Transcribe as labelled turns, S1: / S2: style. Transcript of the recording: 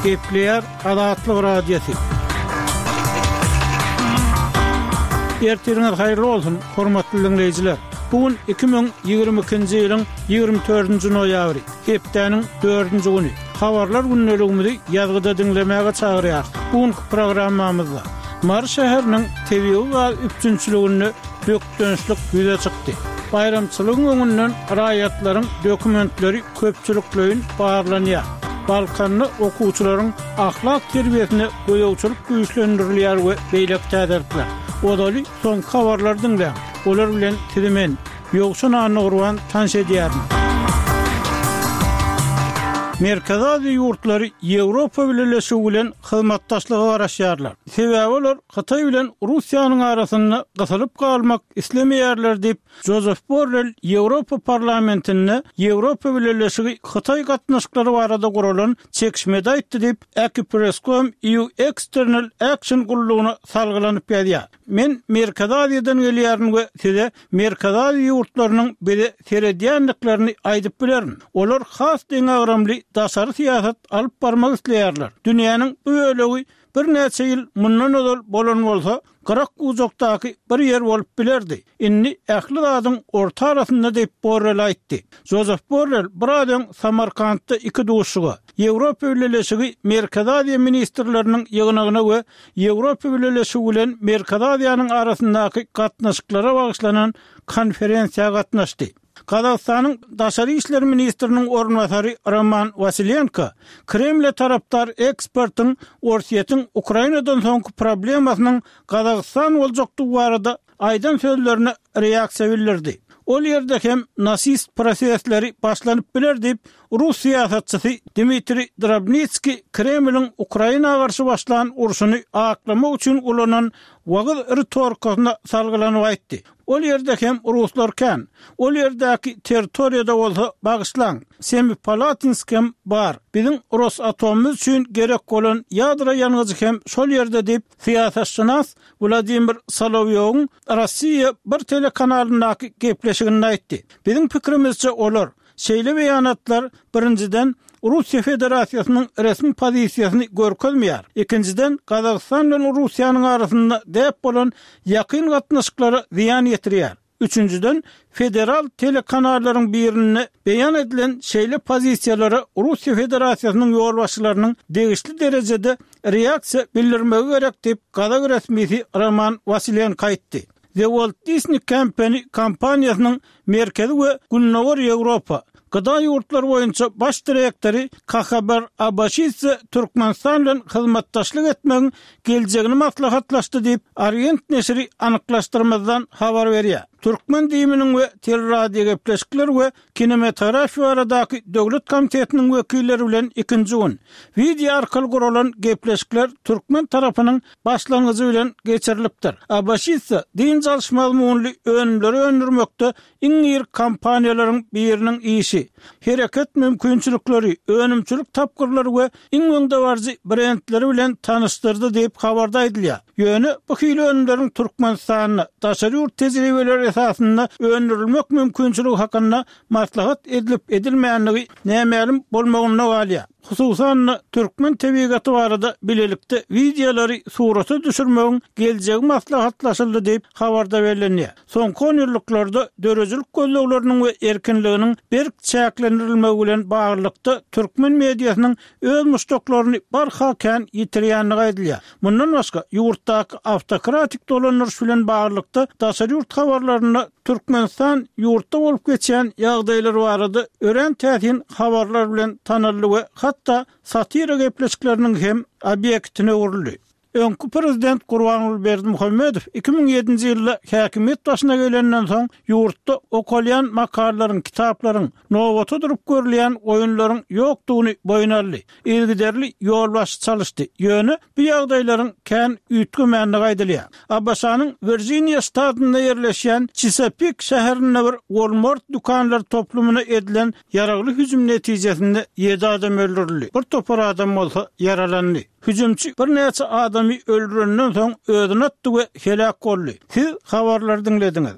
S1: Gepleyer Adatlyk radiosu. Ertiriniz hayırlı olsun, hormatly dinleyijiler. Bugün 2022-nji ýylyň 24-nji noýabry, hepdeniň 4-nji güni. Habarlar günneligimizi ýazgyda dinlemäge çagyrýar. Bugünkü programmamyzda Mary şäheriniň tebigy we üpçünçiligini dökdönçlik ýüze çykdy. Bayramçylygyň öňünden raýatlaryň dokumentleri köpçülikleýin barlanýar. Balkanly okuwçylaryň ahlak terbiýesini goýawçylyk güýçlendirilýär we beýlek täderler. Odaly son habarlar dinleýär. Olar bilen tidimen ýokşun anyrwan tanş edýärmi? Merkezi Aziýa ýurtlary Ýewropa bileşigi bilen hyzmatdaşlygy garaşýarlar. Sebäbi olar Hatay bilen Russiýanyň arasynda gysylyp galmak islemeýärler diýip Joseph Borrell Ýewropa parlamentinde Ýewropa bileşigi Hatay gatnaşyklary barada guralan çekişmede aýtdy diýip Akipreskom EU External Action gullugyna salgylanyp ýadyar. Men Merkezi Aziýadan gelýärin we size Merkezi Aziýa ýurtlarynyň biri seredýänliklerini aýdyp bilerim. Olar has deňagramly daşary siýasat alyp barmak isleýärler. Dünýäniň bu bölegi bir näçe ýyl mundan öňe bolan bolsa, Gyrak uzakdaky bir ýer bolup bilerdi. Inni ähli zadyň orta arasynda diýip Borrell aýtdy. Joseph Borrell bir adam Samarkandda iki duşuga Ýewropa bileşigi Merkezi Aziýa ministrleriniň ýygynyna we Ýewropa bileşigi bilen Merkezi Aziýanyň arasyndaky gatnaşyklara bagyşlanan konferensiýa gatnaşdy. Kazakstanyň daşary işler ministriniň ornwasary Roman Vasilyenko, Kreml tarapdar ekspertiň Orsiýetiň Ukrainadan soňky problemasynyň Kazakstan boljakdygy barada aýdan sözlerine reaksiýa bildirdi. Ol ýerde hem nasist prosesleri başlanyp biler diýip Rus siýasatçysy Dmitri Drobnitski Kremliň Ukraina garşy başlanan urşuny aklamak üçin ulanan wagyz retorikasyna salgylanyp aýtdy. Ol ýerde hem Ruslar ol ýerdäki territoriýada bolsa bagyşlan Semipalatinsk bar. Biziň Rosatomymyz üçin gerek bolan ýadra ýanygy hem şol ýerde diýip siýasatçynas Vladimir Solovyowyň Rossiýa bir telekanalynaky gepleşigini aýtdy. Biziň pikirimizçe olar şeýle beýanatlar birinciden Russiýa Federasiýasynyň resmi pozisiýasyny görkezmeýär. Ikinciden Kazakstan bilen Russiýanyň arasynda dep bolan ýakyn gatnaşyklara ziýan ýetirýär. Üçüncüden federal telekanallaryň birine beýan edilen şeýle pozisiýalary Russiýa Federasiýasynyň ýolbaşçylarynyň degişli derejede reaksiýa bildirmegi gerek diýip Kazak resmisi Roman Vasilyenko aýtdy. The Walt Disney Company kampaniýasynyň merkezi we Günnäwir Ýewropa Gıda ýurtlar boýunça baş direktori Kakhabar Abashidze Türkmenistan bilen hyzmatdaşlyk etmegiň geljegini maslahatlaşdy diýip Orient neşri anyklaşdyrmazdan habar berýär. Türkmen diýiminiň we teleradio gepleşikler we kinematografiýa aradaky döwlet komitetiniň wekilleri bilen ikinji gün video arkaly guralan gepleşikler Türkmen tarapynyň başlangyjy bilen geçirilipdir. Abashidze din jalşmaly önümleri öndürmekde iň ýyr kampaniýalaryň biriniň işi, hereket mümkinçilikleri, önümçilik tapgyrlary we iň öňde barjy brendleri bilen tanışdyrdy diýip habarda edilýär. Ýöne bu hili önümleriň Türkmenistanyna daşary ýurt tejribeleri esasında öndürilmek mümkinçiligi hakynda maslahat edilip edilmeýänligi nämälim bolmagyna galýar. Hususan Türkmen tebigaty barada bilelikde videolary suraty düşürmegiň geljegi maslahatlaşyldy diýip habarda berilýär. Soňky ýyllarda dörejilik gözlegleriniň we erkinliginiň berk çäklendirilmegi bilen baglykda Türkmen mediasynyň öz muştoklaryny barhakan ýitirýänligi aýdylýar. Mundan başga ýurtdaky awtokratik dolanýaryş bilen baglykda daşary ýurt habarlaryna Türkmenistan ýurtda bolup geçen ýagdaýlar barada ören täsin habarlar bilen tanaldy we hatta satira gepleşikleriniň hem obyektine urildi. Öňkü prezident Gurbanuly Berdimuhammedow 2007-nji ýylda häkimet başyna gelenden soň ýurtda okulýan makalalaryň, kitaplaryň, nowata durup görülýän oýunlaryň ýokdugyny boýun aldy. Ilgiderli ýolbaşy çalışdy. Ýöne bu ýagdaýlaryň kän üýtgemänligi aýdylýar. Abaşanyň Virginia ştatynda ýerleşýän Chesapeake şäherinde bir Walmart dukanlar toplumuna edilen ýaragly hüjüm netijesinde 7 adam öldürildi. Bir topar adam bolsa yaralandy. Hüjümçi bir näçe adamy öldürenden soň özüni atdy we helak boldy. Siz habarlar dinlediňiz.